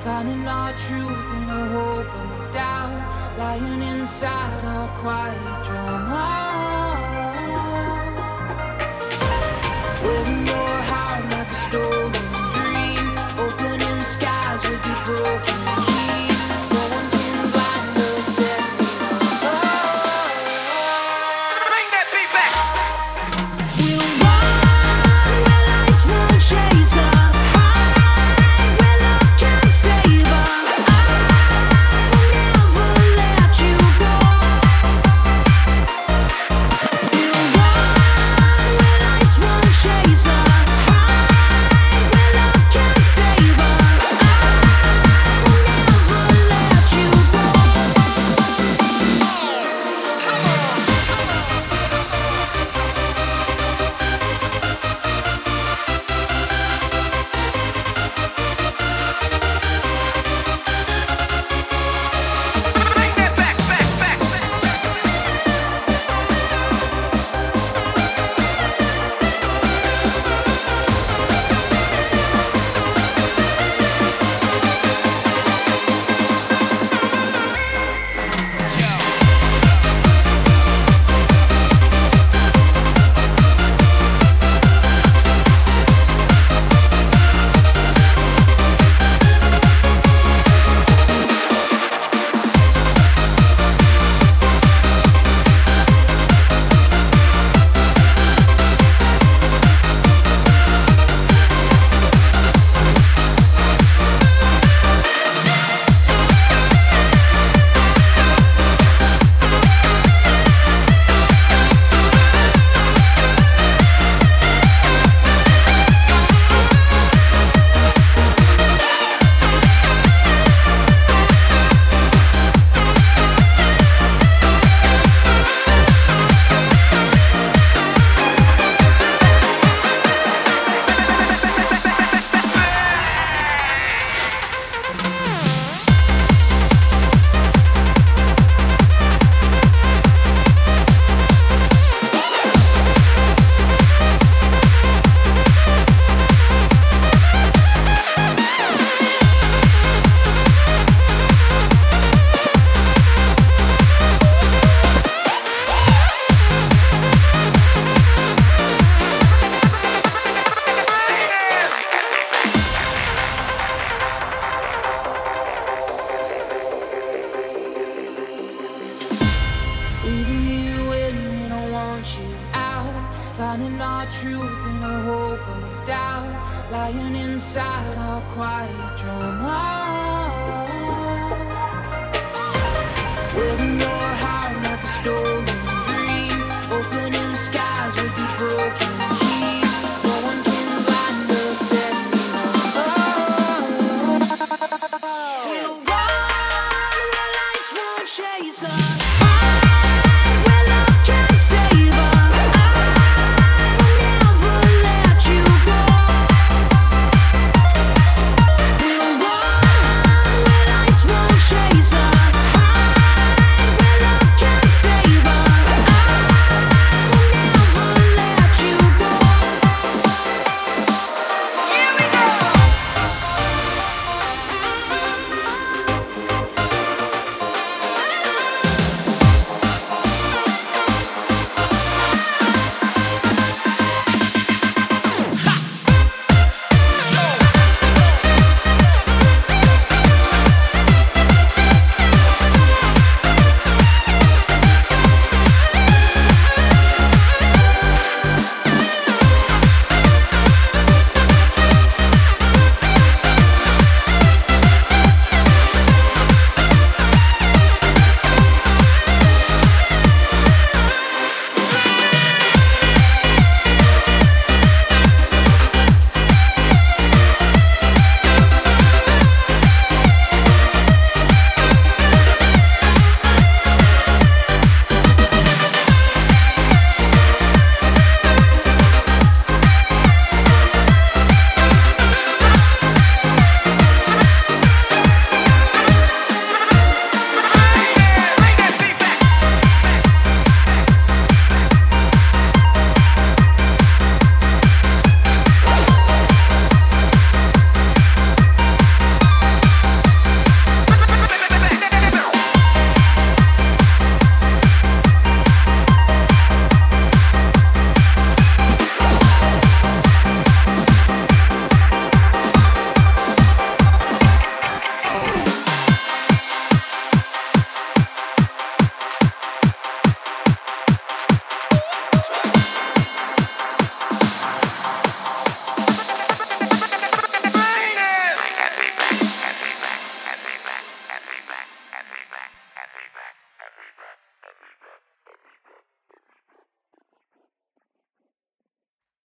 finding our truth in a hope of doubt, lying inside our quiet drama. Wearing your heart like a stolen dream, opening skies with your broken keys. No one can blind us anymore. Bring that beat back. We'll run where lights won't chase us, hide where love can't save us. I will never let you go. We'll run where lights won't chase us, hide where love can't save us. I will never let you go. Come on. Bring that back, back, back, back. Leaving you in when I want you out, finding our truth in a hope of doubt, lying inside our quiet drama. Wearing your heart like a stolen dream, opening skies with your broken keys. No one can blind us anymore. We'll run where lights won't chase us. Chase us, hide Every breath, every breath, every breath, every breath.